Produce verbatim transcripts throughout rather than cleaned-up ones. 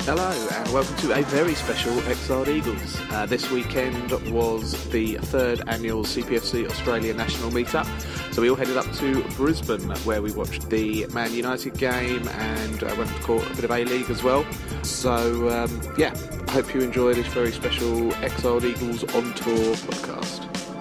Hello and welcome to a very special Exiled Eagles. Uh, this weekend was the third annual C P F C Australia National Meetup. So we all headed up to Brisbane where we watched the Man United game and uh, went to court a bit of A-League as well. So um, yeah, I hope you enjoy this very special Exiled Eagles on Tour podcast.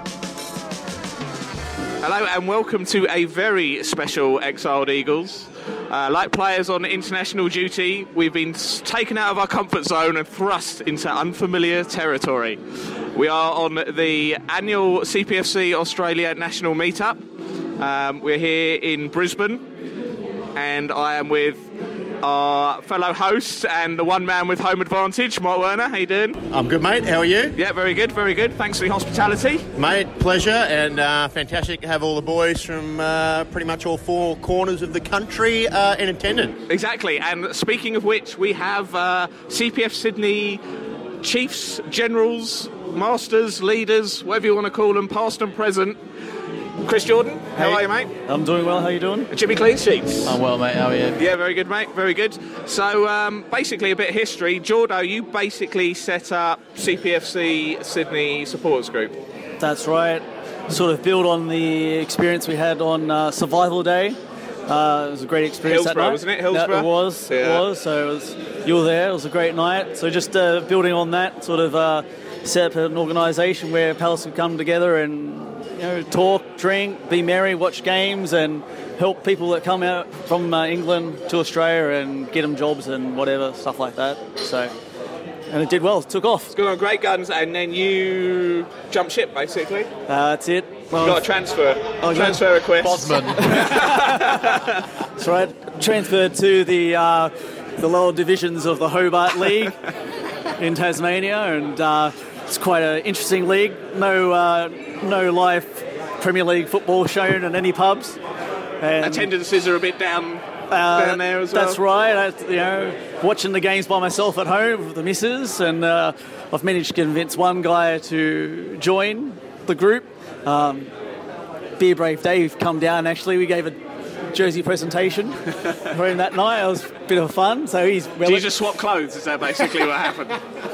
Hello and welcome to a very special Exiled Eagles. Uh, like players on international duty, we've been taken out of our comfort zone and thrust into unfamiliar territory. We are on the annual C P F C Australia National Meetup. Um, we're here in Brisbane, and I am with our fellow host and the one man with home advantage, Mark Werner. How you doing? I'm good, mate. How are you? Yeah, very good, very good. Thanks for the hospitality. Mate, pleasure, and uh, fantastic to have all the boys from uh, pretty much all four corners of the country uh, in attendance. Exactly, and speaking of which, we have uh, C P F Sydney chiefs, generals, masters, leaders, whatever you want to call them, past and present. Chris Jordan, how hey, are you, mate? I'm doing well, how are you doing? Jimmy Clean Sheets. I'm well, mate, how are you? Yeah, very good, mate, very good. So, um, basically a bit of history. Jordo, you basically set up C P F C Sydney Supporters Group. That's right. Sort of build on the experience we had on uh, Survival Day. Uh, it was a great experience Hillsborough, that night. wasn't it? Hillsborough? Yeah, it was, yeah. it was. So it was, you were there, it was a great night. So just uh, building on that, sort of uh, set up an organisation where Palace would come together and you know, talk, drink, be merry, watch games, and help people that come out from uh, England to Australia and get them jobs and whatever, stuff like that. So, and it did well, it took off. It's gone on great guns, and then you jumped ship, basically. Uh, that's it. Well, you got a transfer, oh, transfer yeah. request. Bosman. That's right. Transferred to the uh, the lower divisions of the Hobart League in Tasmania, and uh, it's quite an interesting league. No, uh, no live Premier League football shown in any pubs. And attendances are a bit down, uh, down there as well. That's right. I, you know, watching the games by myself at home with the missus, and uh, I've managed to convince one guy to join the group. Um, Beer Brave Dave come down. Actually, we gave a jersey presentation for him that night. It was a bit of fun. So he's well. Did you just swap clothes? Is that basically what happened?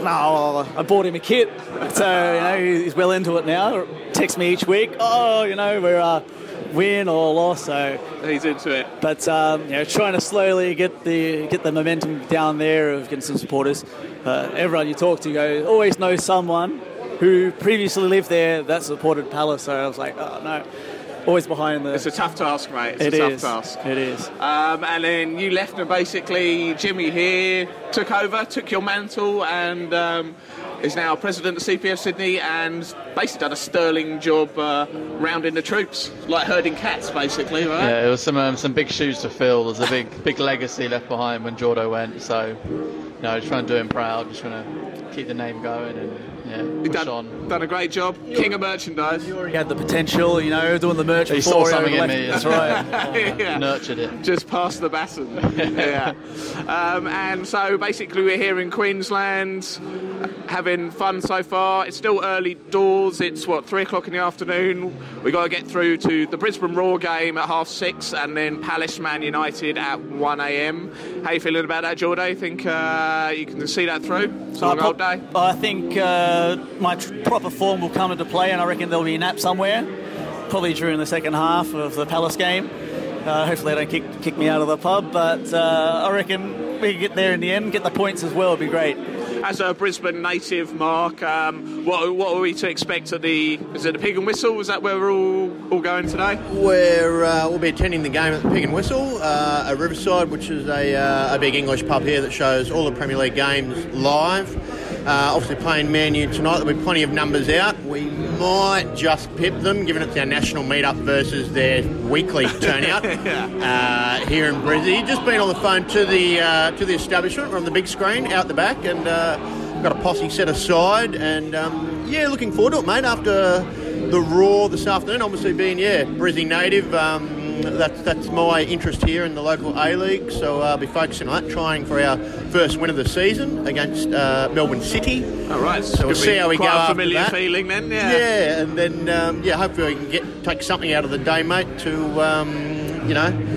No, I bought him a kit. So you know he's well into it now. Texts me each week. Oh, you know we're uh, win or loss. So he's into it. But um, you know, trying to slowly get the get the momentum down there of getting some supporters. Uh, everyone you talk to goes always knows someone who previously lived there that supported Palace. So I was like, oh no. Always behind the... It's a tough task, mate. It's it a tough is. task. It is. Um, and then you left and basically Jimmy here took over, took your mantle, and um, is now president of C P F Sydney and basically done a sterling job uh, rounding the troops, like herding cats, basically, right? Yeah, it was some um, some big shoes to fill. There's a big big legacy left behind when Jordo went, so you know, just trying to do him proud, just trying to keep the name going and yeah, push done, on. Done a great job, king of merchandise. You already had the potential, you know, doing the merch he before. Saw something in left. me. That's right. yeah. Nurtured it. Just past the baton. yeah. Um, and so basically we're here in Queensland having fun so far. It's still early doors. It's, what, three o'clock in the afternoon. We've got to get through to the Brisbane Roar game at half six and then Palace Man United at one a.m. How you feeling about that, Jordan? Think uh, you can see that through? It's a long uh, old day. I think uh, my tr- proper form will come into play, and I reckon there'll be a nap somewhere, probably during the second half of the Palace game. Uh, hopefully they don't kick, kick me out of the pub, but uh, I reckon we can get there in the end, get the points as well, it'd be great. As a Brisbane native, Mark, um, what, what are we to expect at the... Is it the Pig and Whistle? Is that where we're all, all going today? We're, uh, we'll be attending the game at the Pig and Whistle uh, at Riverside, which is a, uh, a big English pub here that shows all the Premier League games live. Uh, obviously playing Man U tonight, there'll be plenty of numbers out. We might just pip them, given it's our national meetup versus their weekly turnout yeah. uh, here in Brizzy. Just been on the phone to the uh, to the establishment. We're on the big screen out the back, and uh, got a posse set aside. And um, yeah, looking forward to it, mate. After the Roar this afternoon, obviously being yeah Brizzy native. Um, That's that's my interest here in the local A-League, so I'll be focusing on that, trying for our first win of the season against uh, Melbourne City. All right, so we'll see how we go quite a after familiar that. feeling then, yeah. Yeah, and then um, yeah, hopefully we can get take something out of the day, mate, to um, you know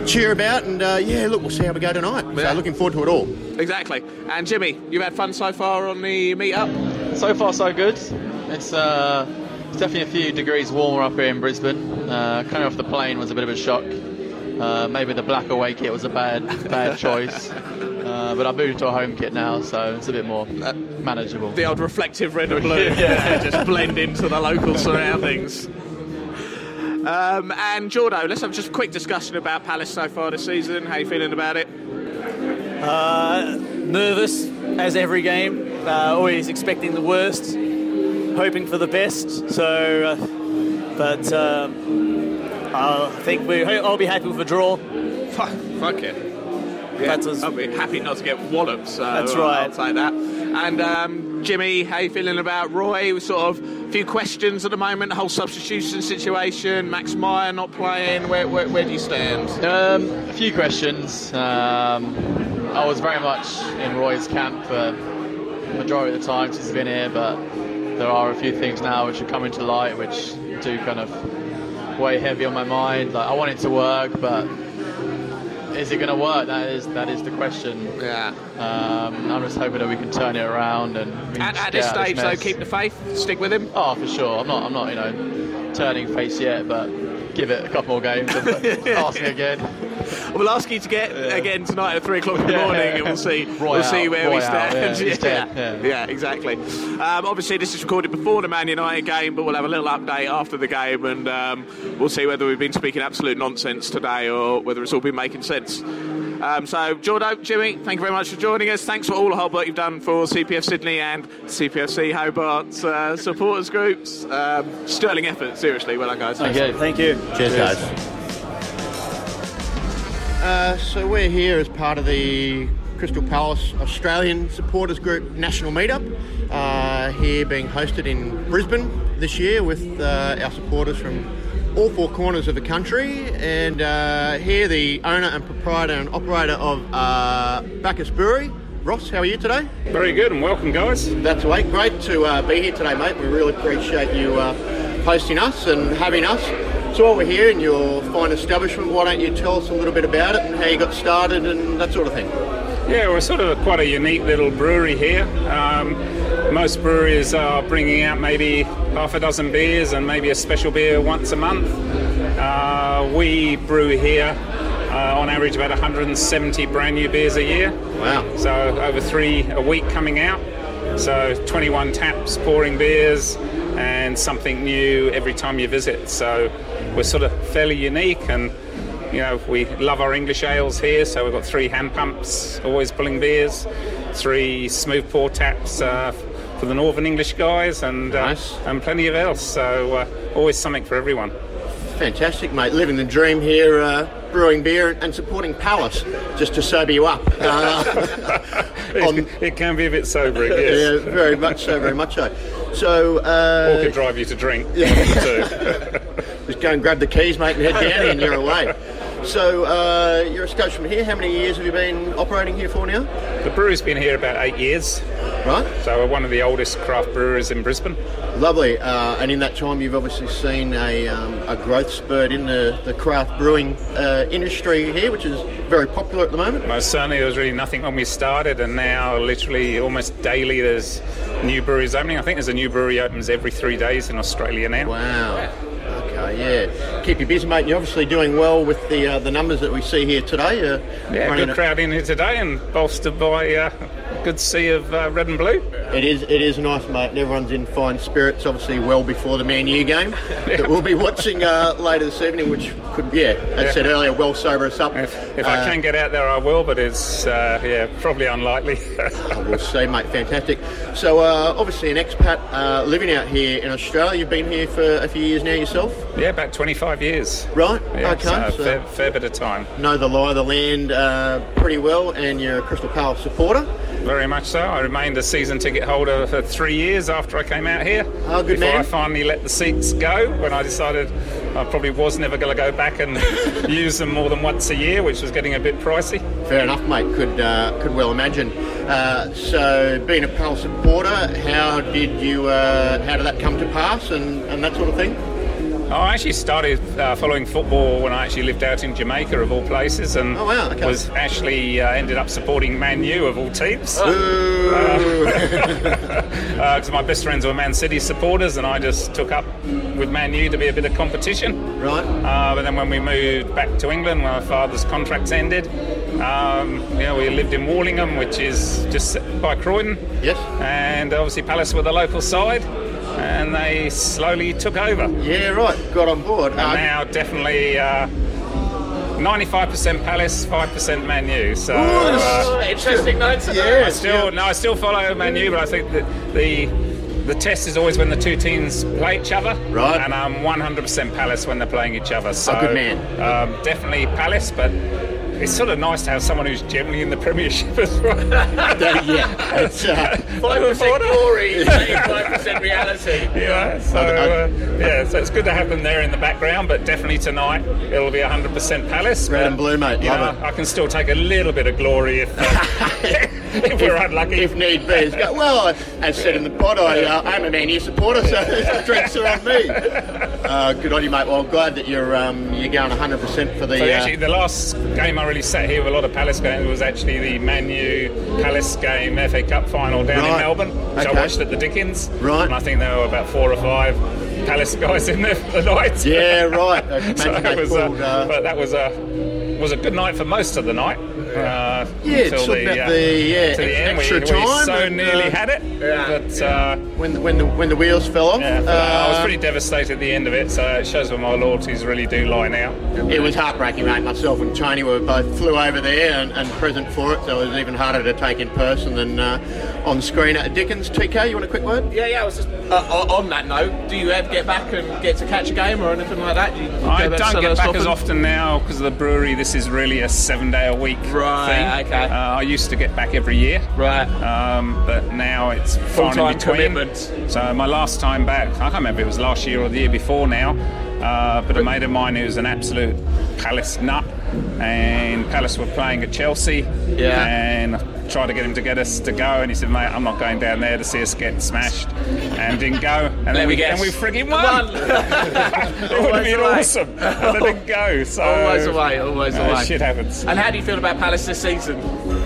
cheer about, and uh, yeah, look, we'll see how we go tonight. Yeah. So looking forward to it all. Exactly. And Jimmy, you've had fun so far on the meet-up? So far, so good. It's, uh, it's definitely a few degrees warmer up here in Brisbane. Uh, coming off the plane was a bit of a shock. Uh, maybe the black away kit was a bad bad choice. Uh, but I moved to a home kit now, so it's a bit more manageable. The old reflective red and blue. Yeah, just blend into the local surroundings. Um, and Jordo, let's have just a quick discussion about Palace so far this season. How are you feeling about it? Uh, nervous, as every game. Uh, always expecting the worst, hoping for the best. So, uh, but um, I think we. I'll be happy with a draw. Fuck, fuck it. Yeah, I'll be happy not to get walloped. So that's right. I'll take that. And um, Jimmy, how you feeling about Roy? Sort of a few questions at the moment. The whole substitution situation. Max Meyer not playing. Where where, where do you stand? Um, a few questions. Um, I was very much in Roy's camp for the majority of the time since he's been here, but there are a few things now which are coming to light which do kind of weigh heavy on my mind. Like, I want it to work, but is it going to work? That is that is the question. Yeah. Um, I'm just hoping that we can turn it around and. At, at this stage, though, keep the faith. Stick with him. Oh, for sure. I'm not. I'm not. You know, turning face yet, but give it a couple more games. Ask me again. We'll ask you to get yeah. again tonight at three o'clock in the yeah. morning, and we'll see. Roy we'll out, see where Roy we stand. Out, yeah, yeah. Yeah. yeah, exactly. Um, obviously, this is recorded before the Man United game, but we'll have a little update after the game, and um, we'll see whether we've been speaking absolute nonsense today or whether it's all been making sense. Um, so, Jordo, Jimmy, thank you very much for joining us. Thanks for all the hard work you've done for C P F Sydney and C P F C Hobart uh, supporters groups. Um, sterling effort, seriously. Well done, guys. Thank you. Thank you. Cheers, Cheers. guys. Uh, so we're here as part of the Crystal Palace Australian Supporters Group National Meetup, uh, here being hosted in Brisbane this year with uh, our supporters from all four corners of the country, and uh, here the owner and proprietor and operator of uh, Bacchus Brewery. Ross, how are you today? Very good, and welcome, guys. That's right. Great to uh, be here today, mate. We really appreciate you uh, hosting us and having us. So while we're here in your fine establishment, why don't you tell us a little bit about it and how you got started and that sort of thing? Yeah, we're sort of quite a unique little brewery here. Um, most breweries are bringing out maybe half a dozen beers and maybe a special beer once a month. Uh, we brew here uh, on average about one hundred seventy brand new beers a year. Wow. So over three a week coming out. So twenty-one taps pouring beers and something new every time you visit. So we're sort of fairly unique, and you know, we love our English ales here, so we've got three hand pumps always pulling beers, three smooth pour taps uh, for the Northern English guys, and uh, nice. and plenty of else, so uh, always something for everyone. Fantastic, mate. Living the dream here, uh, brewing beer and supporting Palace, just to sober you up. Uh, on, it, it can be a bit sobering, yes. Yeah, very much so, very much so. So, uh, or could drive you to drink. Yeah. too. Just go and grab the keys, mate, and head down and you're away. So, uh, you're a Scots from here. How many years have you been operating here for now? The brewery's been here about eight years. Right. So we're one of the oldest craft brewers in Brisbane. Lovely. Uh, and in that time, you've obviously seen a, um, a growth spurt in the, the craft brewing uh, industry here, which is very popular at the moment. Most certainly, there was really nothing when we started, and now literally almost daily there's new breweries opening. I think there's a new brewery opens every three days in Australia now. Wow. Okay, yeah. Keep you busy, mate. You're obviously doing well with the uh, the numbers that we see here today. Uh, yeah, good crowd in here today, and bolstered by uh, a good sea of uh, red and blue. It is it is nice, mate, and everyone's in fine spirits, obviously well before the Man U game yeah. that we'll be watching uh, later this evening, which could, yeah, as yeah. said earlier, well sober us up. If, if uh, I can get out there, I will, but it's, uh, yeah, probably unlikely. We'll see, mate. Fantastic. So, uh, obviously an expat uh, living out here in Australia. You've been here for a few years now yourself? Yeah, about twenty-five years. Right, yeah, okay. So a so fair, fair bit of time. Know the lie of the land uh, pretty well, and you're a Crystal Palace supporter. Very much so. I remained a season ticket holder for three years after I came out here. Oh, good before man. I finally let the seats go, when I decided I probably was never going to go back and use them more than once a year, which was getting a bit pricey. Fair enough, mate. Could uh, could well imagine. Uh, so, being a Palace supporter, how did you? Uh, how did that come to pass, and, and that sort of thing? Oh, I actually started uh, following football when I actually lived out in Jamaica, of all places, and oh, wow, okay. was actually uh, ended up supporting Man U, of all teams. Because uh, uh, my best friends were Man City supporters, and I just took up with Man U to be a bit of competition. Right. Uh, but then when we moved back to England, when my father's contracts ended, um, you know, we lived in Warlingham, which is just by Croydon. Yes. And obviously Palace were the local side, and they slowly took over. Yeah, right. Got on board. And uh, now definitely uh, ninety-five percent Palace, five percent Man U. So uh, interesting notes. Yeah, I still no, I still follow Man U, but I think that the the test is always when the two teams play each other. Right. And I'm one hundred percent Palace when they're playing each other. So oh, good man. Um, definitely Palace, but it's sort of nice to have someone who's generally in the Premiership as well. Yeah, it's uh, five percent glory, five percent reality. Yeah, so uh, yeah, so it's good to have them there in the background, but definitely tonight it'll be one hundred percent Palace. Red but, and blue, mate. You Love know, it. I can still take a little bit of glory if, uh, if we're unlucky. If need be. It's go, well, as said in the pod, I, uh, I'm a Man U supporter, so the drinks are on me. Uh, good on you, mate. Well, I'm glad that you're um, you're going one hundred percent for the. So uh, actually, the last game I really sat here with a lot of Palace games was actually the Man U Palace game, F A Cup final down right. in Melbourne, which okay. I watched at the Dickens. Right. And I think there were about four or five Palace guys in there for the night. Yeah, right. so that was, pulled, uh, uh, but that was a was a good night for most of the night. Uh, yeah, until it's the, about uh, the yeah, to the end, extra we, time. we so and, nearly uh, had it, yeah, but yeah. Uh, when the, when the when the wheels fell off, yeah, but, uh, uh, I was pretty devastated at the end of it. So it shows where my loyalties really do lie now. It was heartbreaking, mate. Myself and Tony were both flew over there and, and present for it, so it was even harder to take in person than uh, on screen at Dickens. T K, you want a quick word? Yeah, yeah. I was just uh, on that note. Do you ever get back and get to catch a game or anything like that? Do you, do I you don't get back as often now because of the brewery. This is really a seven-day-a-week right, thing. Okay. Uh, I used to get back every year. Right. Um, but now it's far in between. Commitment. So my last time back, I can't remember if it was last year or the year before now. Uh, but a mate of mine who's an absolute Palace nut, and Palace were playing at Chelsea. Yeah. And I tried to get him to get us to go, and he said, "Mate, I'm not going down there to see us get smashed," and didn't go. And Let then we, guess. and we frigging won. won. It would have been away. awesome, but they didn't go. So always away, always uh, away. Shit happens. And how do you feel about Palace this season?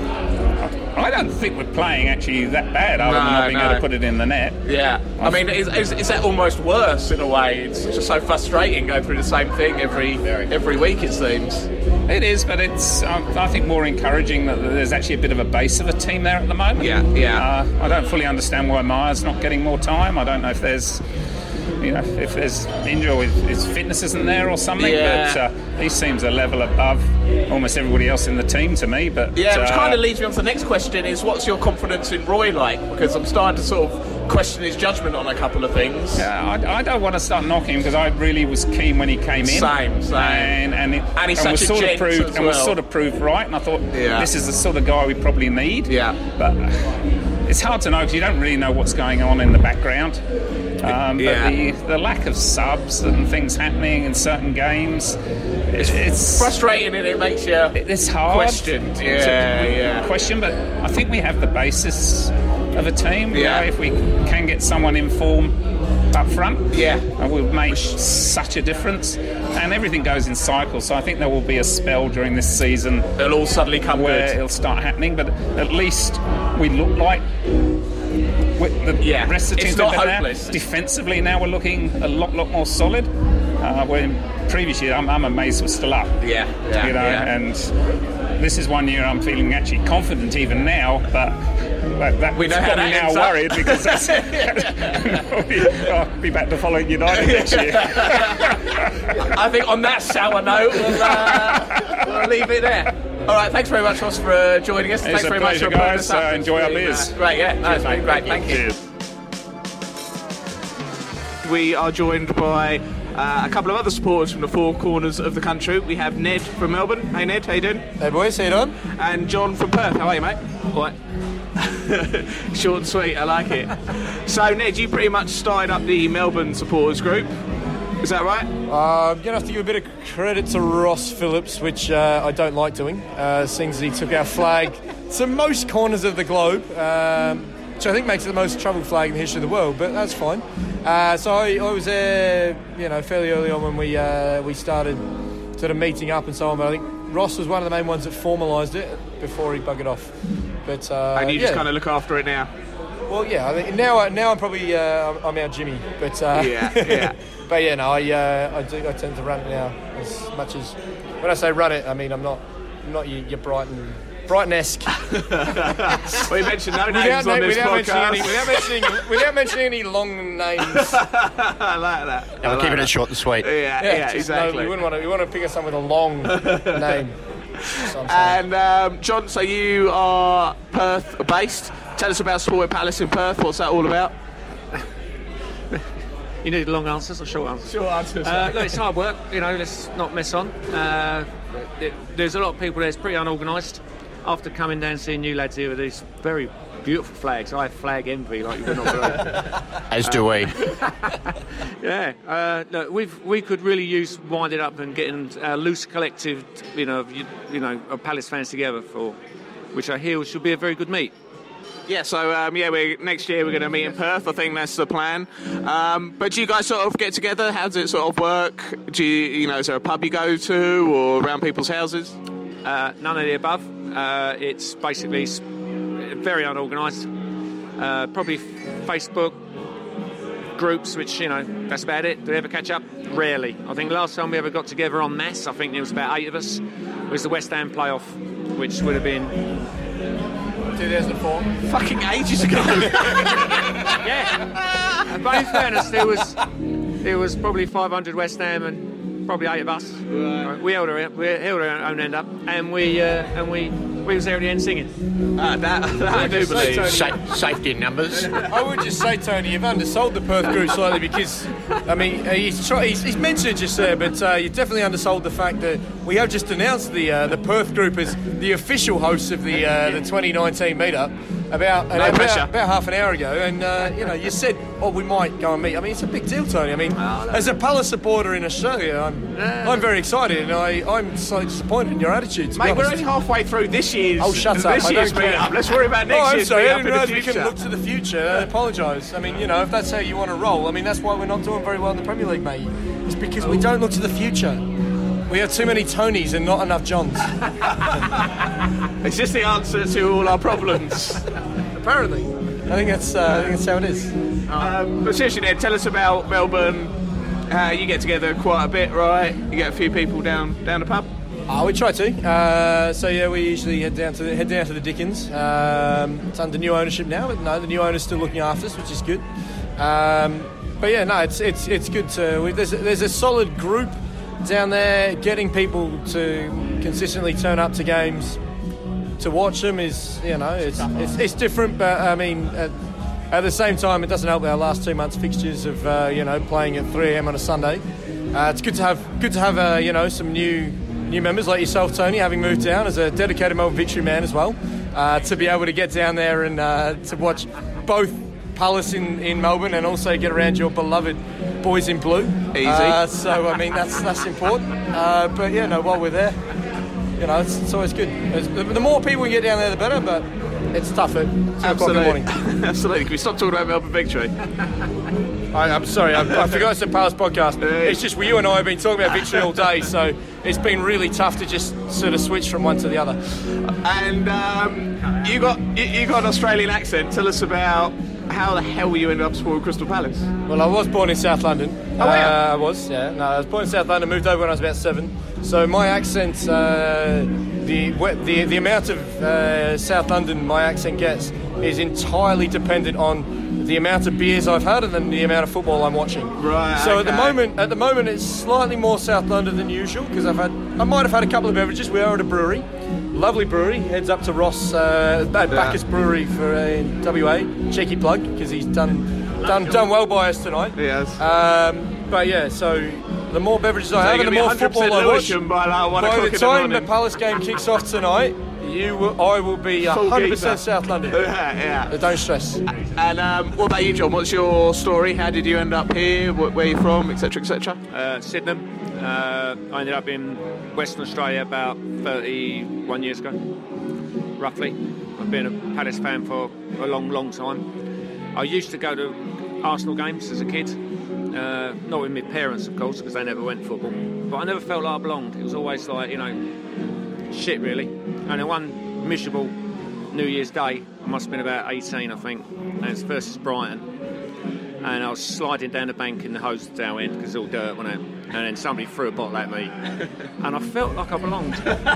I don't think we're playing actually that bad, other No, than not being no. able to put it in the net. Yeah, I mean, is, is, is that almost worse in a way? It's just so frustrating going through the same thing every every week, it seems. It is, but it's um, I think more encouraging that there's actually a bit of a base of a team there at the moment. Yeah, yeah. Uh, I don't fully understand why Myers not getting more time. I don't know if there's, you know, if there's injury or his fitness isn't there or something. Yeah. But uh, he seems a level above almost everybody else in the team to me. But Yeah, which uh, kind of leads me on to the next question: is what's your confidence in Roy like? Because I'm starting to sort of question his judgment on a couple of things. Yeah, I, I don't want to start knocking him because I really was keen when he came in. Same, same. And and, it, And he's was such a sort of gent proved as and was well. sort of proved right. And I thought Yeah. this is the sort of guy we probably need. Yeah. But it's hard to know because you don't really know what's going on in the background. Um, Yeah. But the, the lack of subs and things happening in certain games, it's, it's Frustrating, and it makes you it's hard questioned. to- Yeah, to yeah. question, but I think we have the basis of a team. You Yeah. know, if we can get someone in form up front, Yeah. and will make such a difference. And everything goes in cycles, so I think there will be a spell during this season It'll all suddenly come where good. it'll start happening. But at least we look like with the Yeah, rest of the it's teams not have been hopeless. there. Defensively now we're looking a lot, lot more solid. Uh, where in previous year I'm, I'm amazed we're still up. Yeah, yeah, you know, yeah. and this is one year I'm feeling actually confident even now, but that, that's We know how got me that now ends up. worried because that's, I'll be back to following United next year. I think on that sour note, we'll, uh, we'll leave it there. All right, thanks very much, Ross, for uh, joining us. It's thanks a very pleasure, much for putting guys. us up. Uh, It's enjoy our been, beers. Uh, great, yeah, no, it's been great. Thank you. Cheers. We are joined by uh, a couple of other supporters from the four corners of the country. We have Ned from Melbourne. Hey, Ned, how you doing? Hey boys, how you doing? And John from Perth. How are you, mate? What? Short and sweet, I like it. So, Ned, you pretty much started up the Melbourne supporters group. Is that right? Uh, I'm going to have to give a bit of credit to Ross Phillips, which uh, I don't like doing, uh, seeing as he took our flag to most corners of the globe. Um, which I think makes it the most travelled flag in the history of the world, but that's fine. Uh, so I, I was there, you know, fairly early on when we uh, we started sort of meeting up and so on, but I think Ross was one of the main ones that formalised it before he buggered off. But uh, and you yeah. just kind of look after it now. Well, yeah. I think now, now I'm probably uh, I'm our Jimmy, but uh, yeah, yeah. But yeah, no, I uh, I do I tend to run it now as much as when I say run it, I mean I'm not I'm not your, your Brighton Brighton-esque. We mentioned no names without, on this without podcast. Mentioning any, without mentioning without mentioning any long names. I like that. And we're like keeping that. it short and sweet. Yeah, yeah, yeah exactly. No, you wouldn't want to. You want to pick us someone with a long name. And um, John, so you are Perth based. Tell us about Sporting Palace in Perth. What's that all about? You need long answers or short answers? Short answers. Uh, look, it's hard work, you know, let's not mess on. Uh, it, there's a lot of people there, it's pretty unorganised. After coming down and seeing you lads here with these very beautiful flags, I have flag envy like you would not believe. As do we. Yeah, uh, look, we've, we could really use winding up and getting a loose collective, you know, of, you, you know, of Palace fans together for, which I hear should be a very good meet. Yeah, so um, yeah, we next year we're going to meet in Perth. I think that's the plan. Um, but do you guys sort of get together? How does it sort of work? Do you, you know, is there a pub you go to or around people's houses? Uh, none of the above. Uh, it's basically very unorganised. Uh, probably Facebook groups, which, you know, that's about it. Do we ever catch up? Rarely. I think last time we ever got together en masse, I think there was about eight of us, was the West Ham playoff, which would have been two thousand four. Fucking ages ago. Yeah. But in fairness, there was there was probably five hundred West Ham and probably eight of us. Right. We held our we held our own end up, and we uh, and we we was there at the end singing. Uh, that, that I do believe. Sa- safety in numbers. I would just say, Tony, you've undersold the Perth group slightly because, I mean, he's, try, he's, he's mentioned it just there, but uh, you definitely undersold the fact that we have just announced the uh, the Perth group as the official hosts of the uh, the twenty nineteen meetup about, No about, pressure. about half an hour ago, and uh, you know, you said, oh, we might go and meet. I mean, it's a big deal, Tony. I mean, as a Palace supporter in Australia, I'm I'm very excited, and I, I'm so disappointed in your attitude. To Mate, be we're honest. only halfway through this year's. Oh, shut up. This I year's don't care. meet-up. Let's worry about next oh, I'm year's sorry, I meet-up didn't in the realise we future. can look to the future. I apologise. I mean, you know, if that's how you want to roll, I mean, that's why we're not doing very well in the Premier League, mate. It's because we don't look to the future. We have too many Tonys and not enough Johns. It's just the answer to all our problems. Apparently. I think that's uh, I think that's how it is. Um, but seriously, then, tell us about Melbourne. Uh, you get together quite a bit, right? You get a few people down down the pub. Oh, we try to. Uh, so yeah, we usually head down to the, head down to the Dickens. Um, it's under new ownership now, but no, the new owner's still looking after us, which is good. Um, but yeah, no, it's it's it's good to. We, there's a, there's a solid group down there. Getting people to consistently turn up to games to watch them is, you know, it's it's, it's different, but I mean. At, At the same time, it doesn't help our last two months' fixtures of uh, you know, playing at three a.m. on a Sunday. Uh, it's good to have good to have uh, you know, some new new members like yourself, Tony, having moved down as a dedicated Melbourne Victory man as well, uh, to be able to get down there and uh, to watch both Palace in, in Melbourne and also get around your beloved boys in blue. Easy. Uh, so I mean that's that's important. Uh, but yeah, no, while we're there, you know, it's, it's always good. It's, the, the more people we get down there, the better. But it's tough at two o'clock in the morning. Absolutely. Can we stop talking about Melbourne Victory? I, I'm sorry, I, I forgot it's a Palace podcast. It's just you and I have been talking about Victory all day, so it's been really tough to just sort of switch from one to the other. And um, you got you, you got an Australian accent. Tell us about how the hell you ended up supporting Crystal Palace. Well, I was born in South London. Oh, uh, yeah. I was, yeah. No, I was born in South London, moved over when I was about seven. So my accent, uh, the, the the amount of uh, South London my accent gets is entirely dependent on the amount of beers I've had and then the amount of football I'm watching. Right. So okay. at the moment, at the moment, it's slightly more South London than usual because I've had, I might have had a couple of beverages. We are at a brewery, lovely brewery. Heads up to Ross uh, at Bacchus Brewery for uh, in W A. Cheeky plug because he's done done done well by us tonight. Yes. Um, but yeah, so the more beverages I have and the more football I watch, by, like one by o'clock the in the time the morning. Palace game kicks off tonight, you will, I will be Full one hundred percent geezer. South London. Yeah, yeah. But don't stress. And um, what about you, John? What's your story? How did you end up here? Wh- Where are you from, et cetera, et cetera? Uh, Sydenham. Uh, I ended up in Western Australia about thirty-one years ago, roughly. I've been a Palace fan for a long, long time. I used to go to Arsenal games as a kid, uh, not with my parents, of course, because they never went football. But I never felt like I belonged. It was always like, you know, shit, really. And then one miserable New Year's Day, I must have been about eighteen, I think, and it's versus Brighton. And I was sliding down the bank in the Hosedale end because it's all dirt, wasn't it? And then somebody threw a bottle at me, and I felt like I belonged.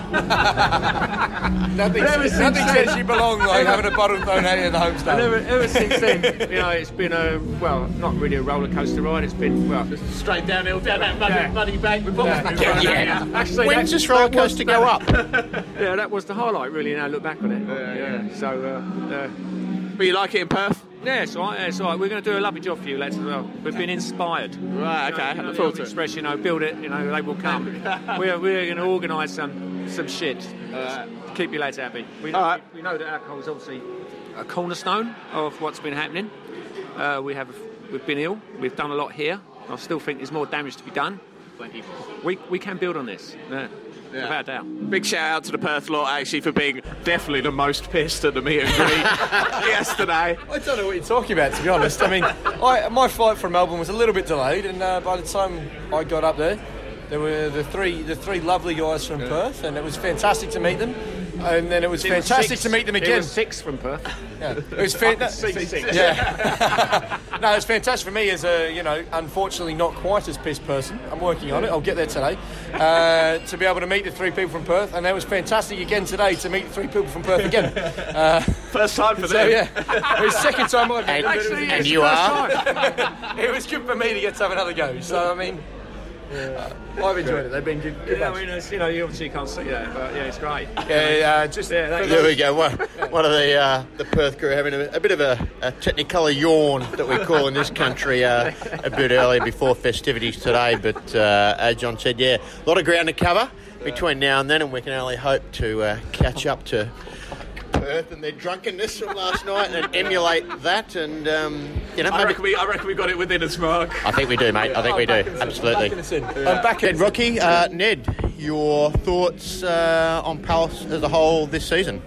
nothing nothing says you belong like having a bottle thrown at you at the home stand. Ever, ever since then, you know, it's been a, well, not really a roller coaster ride. It's been, well, Straight downhill, down that muddy, Yeah. muddy bank with bottles. Yeah. Yeah. Yeah. Actually, When does that- this roller that was- coaster go up? Yeah, that was the highlight, really. Now I look back on it. Yeah, yeah. So, uh, uh, But you like it in Perth? yeah, it's all right. Yeah, it's all right. We're going to do a lovely job for you, lads, as well. We've been inspired. Right, okay, I You know, look the forward old to it. express, you know, build it, you know, they will come. we're we're going to organise some some shit to keep you lads happy. We know, All right. we know that alcohol is obviously a cornerstone of what's been happening. Uh, we have we've been ill. We've done a lot here. I still think there's more damage to be done. Plenty. We we can build on this, yeah, Yeah. without doubt. Big shout out to the Perth lot actually for being definitely the most pissed at the meet and greet yesterday. I don't know what you're talking about, to be honest. I mean, I, my flight from Melbourne was a little bit delayed, and uh, by the time I got up there, there were the three the three lovely guys from Perth, and it was fantastic to meet them. And then it was It was fantastic six- to meet them It again. was six from Perth. Yeah. It was fan- Six. Yeah. No, it's fantastic for me as a, you know, unfortunately not quite as pissed person. I'm working on it. I'll get there today. Uh, to be able to meet the three people from Perth, and it was fantastic again today to meet the three people from Perth again. Uh, First time for so them. yeah, it was the second time I've And, been. It was- and you are? It was good for me to get to have another go. So I mean, uh, I've enjoyed it. They've been good. good Yeah, I bunch. mean, it's, you know, you obviously can't see that, but yeah, it's great. Yeah, uh, just Yeah, that- There we go. One, one of the uh, the Perth crew having a, a bit of a, a technicolor yawn that we call in this country uh, a bit earlier before festivities today. But uh, as John said, yeah, a lot of ground to cover between now and then, and we can only hope to uh, catch up to Perth and their drunkenness from last night and emulate that. And um, you know, I maybe reckon, we, I reckon we got it within us, Mark. I think we do, mate. I think we do. Back in the- Absolutely. Back in the sin. I'm back in Ned Rocky, uh, Ned, your thoughts uh, on Palace as a whole this season?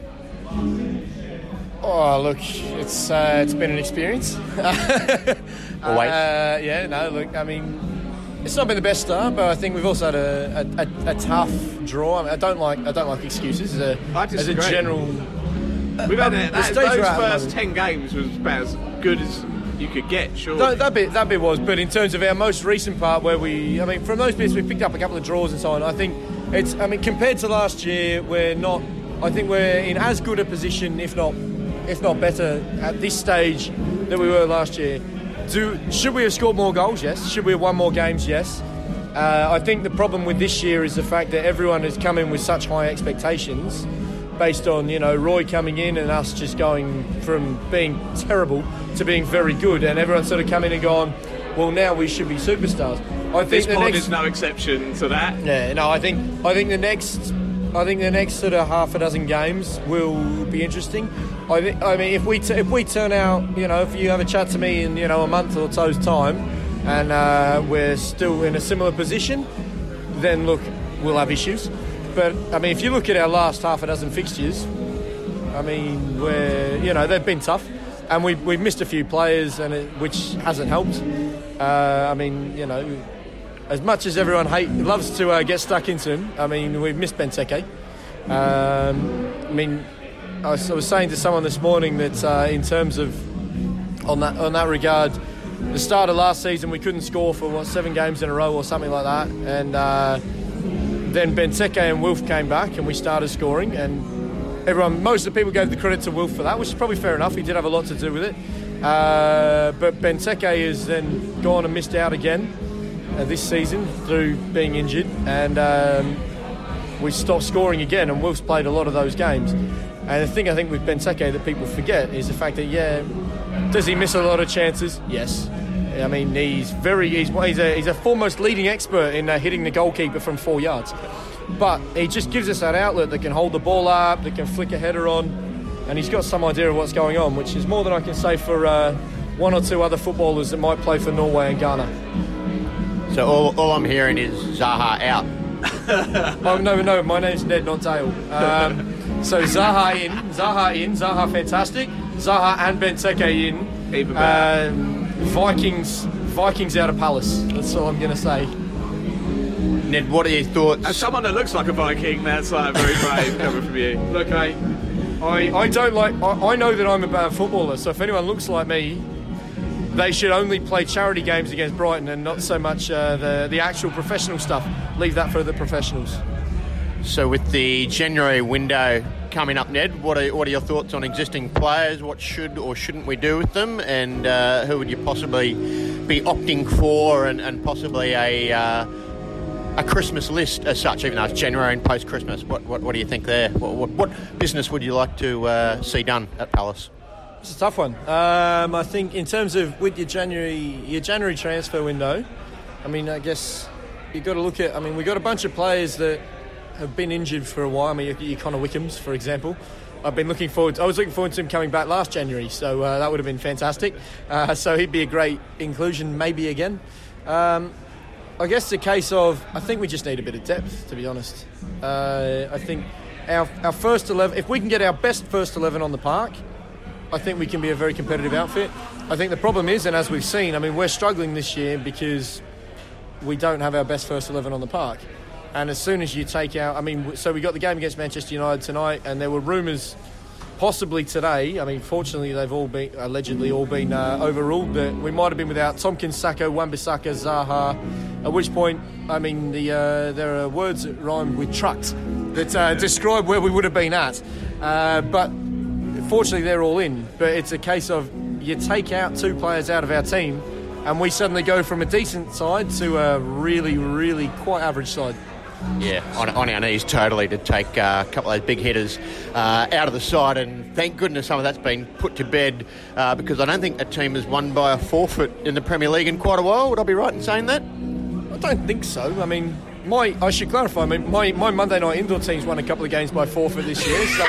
Oh, look, it's uh, it's been an experience. Always. Uh, yeah, no, look, I mean, it's not been the best start, but I think we've also had a, a, a, a tough draw. I, mean, I don't like I don't like excuses as a I as a disagree. general. We've had Um, it, the that, stage those we're at, first man. ten games was about as good as you could get, sure. That, that bit that bit was, but in terms of our most recent part, where we, I mean, from those bits we picked up a couple of draws and so on. I think it's, I mean, compared to last year, we're not. I think we're in as good a position, if not, if not better, at this stage than we were last year. Do should we have scored more goals? Yes. Should we have won more games? Yes. Uh, I think the problem with this year is the fact that everyone has come in with such high expectations, based on, you know, Roy coming in and us just going from being terrible to being very good, and everyone's sort of come in and gone, well, now we should be superstars. I think this the pod next, is no exception to that. yeah, no, I think I think the next, I think the next sort of half a dozen games will be interesting. I think, I mean, if we t- if we turn out, you know, if you have a chat to me in, you know, a month or so's time, and uh, we're still in a similar position, then look, we'll have issues. But I mean, if you look at our last half a dozen fixtures, I mean, we're, you know, they've been tough, and we we've missed a few players, and it, which hasn't helped. Uh, I mean, you know, as much as everyone hate loves to uh, get stuck into him, I mean, we've missed Benteke. Um, I mean, I was, I was saying to someone this morning that uh, in terms of on that on that regard, the start of last season we couldn't score for what seven games in a row or something like that, and uh, then Benteke and Wilf came back and we started scoring, and everyone, most of the people gave the credit to Wilf for that, which is probably fair enough. He did have a lot to do with it, uh, but Benteke has then gone and missed out again uh, this season through being injured, and um, we stopped scoring again, and Wilf's played a lot of those games. And the thing I think with Benteke that people forget is the fact that, yeah, does he miss a lot of chances? Yes. I mean, he's very he's he's a, he's a foremost leading expert in uh, hitting the goalkeeper from four yards. But he just gives us that outlet that can hold the ball up, that can flick a header on, and he's got some idea of what's going on, which is more than I can say for uh, one or two other footballers that might play for Norway and Ghana. So all, all I'm hearing is Zaha out. Oh, no, no, my name's Ned, not Dale. Um, So Zaha in, Zaha in, Zaha fantastic, Zaha and Benteke in. Even better. Um, Vikings, Vikings out of Palace. That's all I'm going to say. Ned, what are your thoughts? As someone that looks like a Viking, that's like very brave coming from you. Look, I, I, I don't like. I, I know that I'm a bad footballer. So if anyone looks like me, they should only play charity games against Brighton and not so much uh, the the actual professional stuff. Leave that for the professionals. So with the January window coming up, Ned, what are, what are your thoughts on existing players? What should or shouldn't we do with them? And uh, who would you possibly be opting for and, and possibly a uh, a Christmas list as such, even though it's January and post-Christmas? What what, what do you think there? What, what, what business would you like to uh, see done at Palace? It's a tough one. Um, I think in terms of with your January your January transfer window, I mean, I guess you've got to look at. I mean, we've got a bunch of players that have been injured for a while. I mean, your, your Connor Wickham's, for example. I've been looking forward to, I was looking forward to him coming back last January, so uh, that would have been fantastic. Uh, so he'd be a great inclusion, maybe again. Um, I guess it's a case of, I think we just need a bit of depth, to be honest. Uh, I think our our first eleven, if we can get our best first eleven on the park, I think we can be a very competitive outfit. I think the problem is, and as we've seen, I mean, we're struggling this year because we don't have our best first eleven on the park. And as soon as you take out, I mean, so we got the game against Manchester United tonight, and there were rumours possibly today. I mean, fortunately, they've all been, allegedly all been uh, overruled, that we might have been without Tompkins, Sacco, Wan-Bissaka, Zaha, at which point, I mean, the uh, there are words that rhyme with trucked that uh, describe where we would have been at. Uh, but fortunately, they're all in. But it's a case of you take out two players out of our team, and we suddenly go from a decent side to a really, really quite average side. Yeah, on, on our knees totally to take uh, a couple of those big hitters uh, out of the side, and thank goodness some of that's been put to bed uh, because I don't think a team has won by a forfeit in the Premier League in quite a while. Would I be right in saying that? I don't think so. I mean, my I should clarify, I mean, my, my Monday night indoor team's won a couple of games by forfeit this year, so,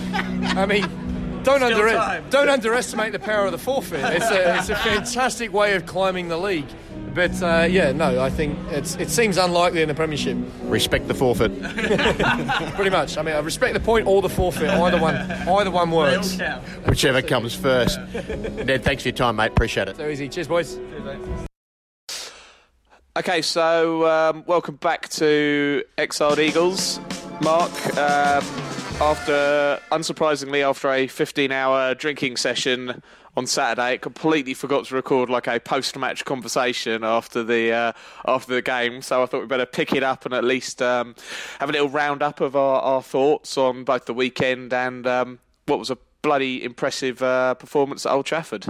I mean, don't, under, don't underestimate the power of the forfeit. It's a, it's a fantastic way of climbing the league. But, uh, yeah, no, I think it's, it seems unlikely in the Premiership. Respect the forfeit. Pretty much. I mean, I respect the point or the forfeit. Either one either one works. Whichever comes first. Ned, thanks for your time, mate. Appreciate it. So easy. Cheers, boys. Cheers, mate. Okay, so um, welcome back to Exiled Eagles. Mark, um, after, unsurprisingly, after a fifteen-hour drinking session on Saturday, completely forgot to record like a post-match conversation after the uh, after the game. So I thought we'd better pick it up and at least um, have a little roundup of our, our thoughts on both the weekend and um, what was a bloody impressive uh, performance at Old Trafford.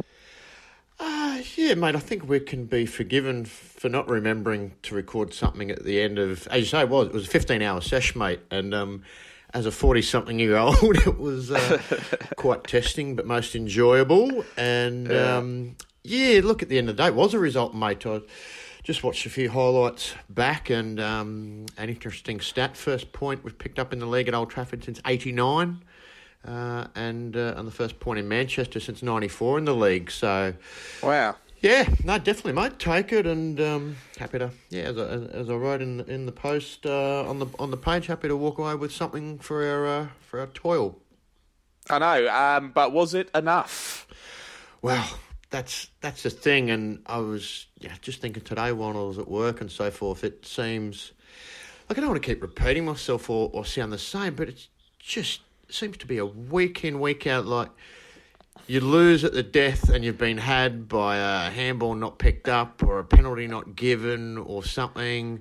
Uh, yeah, mate, I think we can be forgiven for not remembering to record something at the end of, as you say, it was, it was a fifteen-hour sesh, mate, and um, as a forty-something-year-old, it was uh, quite testing, but most enjoyable. And, yeah. Um, yeah, look, at the end of the day, it was a result, mate. I just watched a few highlights back, and um, an interesting stat. First point we've picked up in the league at Old Trafford since eighty-nine, uh, and, uh, and the first point in Manchester since ninety-four in the league. So, wow. Yeah, no, definitely, mate. Take it, and um, happy to, yeah, as I, as I wrote in in the post uh, on the on the page, happy to walk away with something for our uh, for our toil. I know, um, but was it enough? Well, that's that's the thing, and I was yeah just thinking today while I was at work and so forth. It seems like I don't want to keep repeating myself or, or sound the same, but it just seems to be a week in, week out, like. You lose at the death and you've been had by a handball not picked up or a penalty not given or something.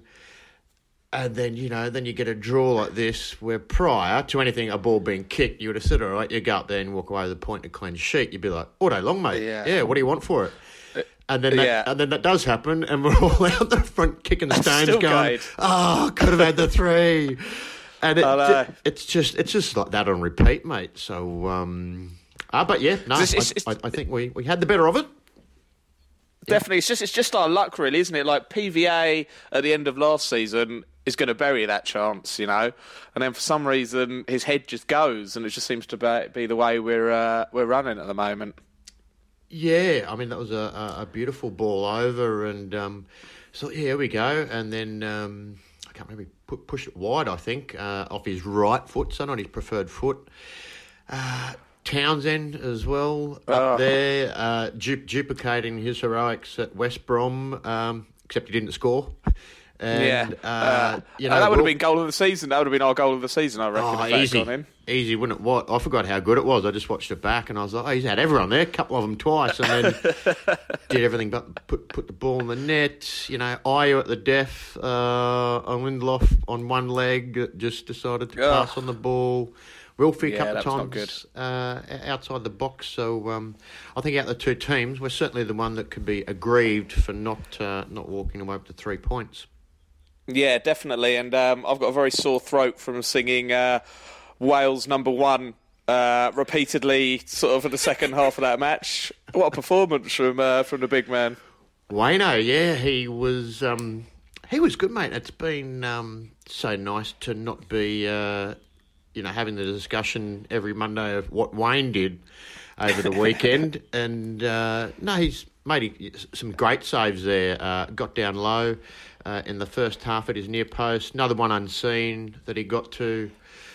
And then, you know, then you get a draw like this where prior to anything, a ball being kicked, you would have said, all right, you go up there and walk away with a point and a clean sheet. You'd be like, all day long, mate. Yeah. yeah, what do you want for it? And then, that, yeah. and then that does happen and we're all out the front kicking the stones going, going oh, could have had the three. And it, it, it's just it's just like that on repeat, mate. So... um Uh, but yeah, no, it's, it's, it's, I, I think we, we had the better of it. Definitely, yeah. it's just it's just our luck, really, isn't it? Like P V A at the end of last season is going to bury that chance, you know, and then for some reason his head just goes, and it just seems to be, be the way we're uh, we're running at the moment. Yeah, I mean that was a, a beautiful ball over, and um, so yeah, here we go, and then um, I can't remember. put, pushed it wide, I think, uh, off his right foot, so not his preferred foot. Uh, Townsend as well up Oh. there, uh, du- duplicating his heroics at West Brom, um, except he didn't score. And, yeah, uh, uh, you know, that would have Will- been goal of the season. That would have been our goal of the season, I reckon. Oh, if that had easy, gone in. easy, wouldn't it? What I forgot how good it was. I just watched it back, and I was like, "Oh, he's had everyone there, a couple of them twice, and then did everything but put put the ball in the net." You know, Ayu at the death, uh, on Lindelof on one leg, just decided to Ugh. pass on the ball. Wilfie Yeah, a couple that of was not times uh, outside the box. So um, I think out of the two teams, we're certainly the one that could be aggrieved for not uh, not walking away with the three points. Yeah, definitely. And um, I've got a very sore throat from singing uh, Wales number one uh, repeatedly, sort of in the second half of that match. What a performance from uh, from the big man. Wayno, yeah, he was um, he was good, mate. It's been um, so nice to not be, uh, you know, having the discussion every Monday of what Wayne did over the weekend. And uh, no, he's made some great saves there. Uh, got down low uh, in the first half at his near post. Another one unseen that he got to.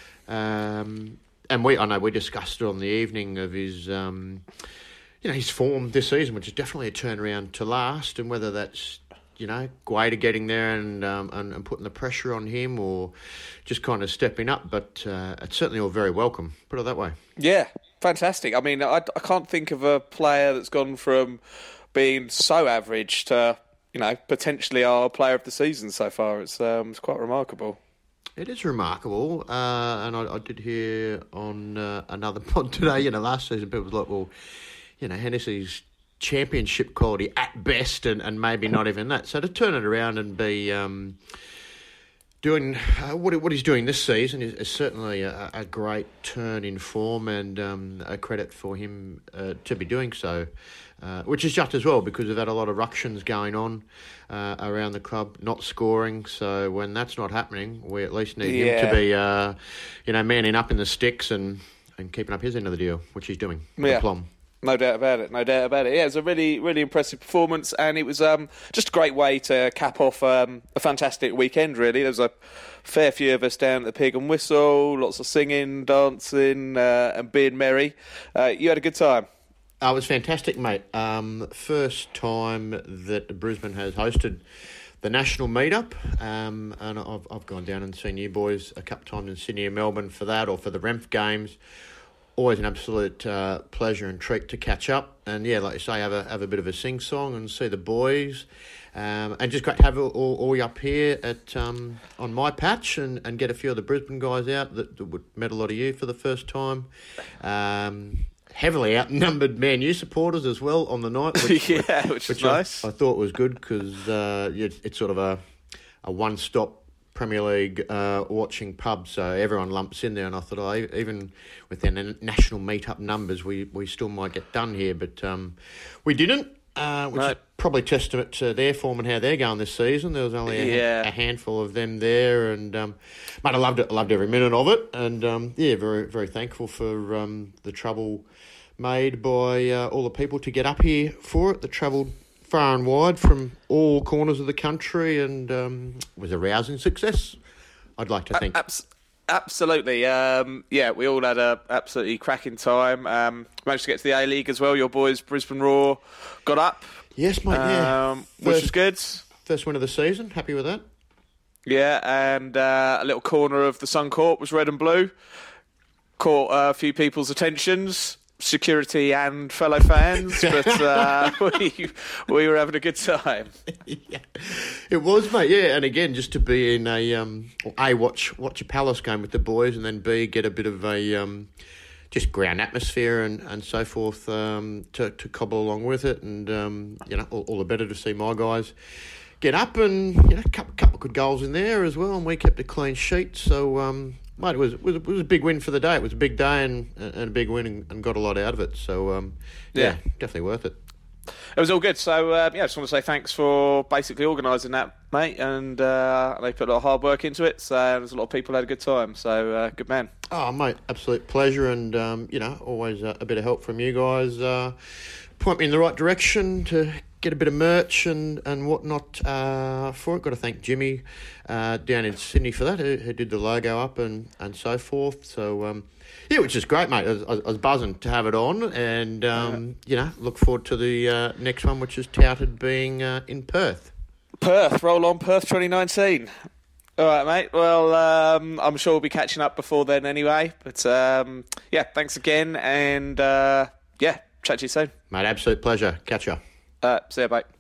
Um, and we, I know we discussed it on the evening of his, um, you know, his form this season, which is definitely a turnaround to last, and whether that's, you know, Guaita getting there and, um, and and putting the pressure on him, or just kind of stepping up. But uh, it's certainly all very welcome. Put it that way. Yeah, fantastic. I mean, I, I can't think of a player that's gone from being so average to, you know, potentially our player of the season so far. It's um, it's quite remarkable. It is remarkable, uh, and I, I did hear on uh, another pod today, you know, last season people were like, well, you know, Hennessy's championship quality at best, and, and maybe not even that. So to turn it around and be um, doing uh, what what he's doing this season is, is certainly a, a great turn in form, and um, a credit for him uh, to be doing so. Uh, which is just as well, because we've had a lot of ructions going on uh, around the club, not scoring. So when that's not happening, we at least need Yeah. him to be, uh, you know, manning up in the sticks and, and keeping up his end of the deal, which he's doing. with Yeah. aplomb. No doubt about it. No doubt about it. Yeah, it was a really, really impressive performance, and it was um, just a great way to cap off um, a fantastic weekend. Really, there was a fair few of us down at the Pig and Whistle, lots of singing, dancing, uh, and being merry. Uh, you had a good time. Oh, it was fantastic, mate. Um, first time that Brisbane has hosted the national meetup, um, and I've I've gone down and seen you boys a couple of times in Sydney and Melbourne for that, or for the Renf games. Always an absolute uh, pleasure and treat to catch up, and yeah, like you say, have a have a bit of a sing song and see the boys, um, and just great to have all, all, all up here at um, on my patch, and, and get a few of the Brisbane guys out that, that would met a lot of you for the first time. Um, Heavily outnumbered Man U supporters as well on the night, which, yeah, which, which is nice. I, I thought was good, because uh, it's, it's sort of a a one stop Premier League uh, watching pub, so everyone lumps in there. And I thought, oh, even with their national meet-up numbers, we, we still might get done here, but um, we didn't. Uh, which No. is probably testament to their form and how they're going this season. There was only a, Yeah. a handful of them there, and um, mate, I loved it. I loved every minute of it, and um, yeah, very very thankful for um, the trouble made by uh, all the people to get up here for it. That travelled far and wide from all corners of the country, and um, was a rousing success, I'd like to think. Abs- absolutely. Um, yeah, we all had a absolutely cracking time. Um, managed to get to the A-League as well. Your boys, Brisbane Roar, got up, Yes, mate. Yeah, um, which was First- good. First win of the season. Happy with that. Yeah, and uh, a little corner of the Suncorp was red and blue. Caught uh, a few people's attentions, security and fellow fans, but uh, we, we were having a good time. Yeah, it was, mate. Yeah, and again, just to be in a um, a watch watch a Palace game with the boys, and then b get a bit of a um, just ground atmosphere and, and so forth um, to to cobble along with it, and um, you know, all, all the better to see my guys get up, and you know, a couple, couple of good goals in there as well, and we kept a clean sheet. So, um, mate, it was it was it was a big win for the day. It was a big day and and a big win, and, and got a lot out of it. So, um, yeah, Yeah. definitely worth it. It was all good. So, uh, yeah, I just want to say thanks for basically organising that, mate. And uh, they put a lot of hard work into it. So, there's a lot of people who had a good time. So, uh, good man. Oh, mate, absolute pleasure, and um, you know, always uh, a bit of help from you guys. Uh, point me in the right direction to get a bit of merch and, and whatnot uh, for it. Got to thank Jimmy uh, down in Sydney for that, who, who did the logo up and, and so forth. So, um, yeah, which is great, mate. I was, I was buzzing to have it on, and, um, you know, look forward to the uh, next one, which is touted being uh, in Perth. Perth, roll on Perth twenty nineteen. All right, mate. Well, um, I'm sure we'll be catching up before then anyway. But, um, yeah, thanks again, and, uh, yeah, chat to you soon. Mate, absolute pleasure. Catch ya. Uh, see you, mate.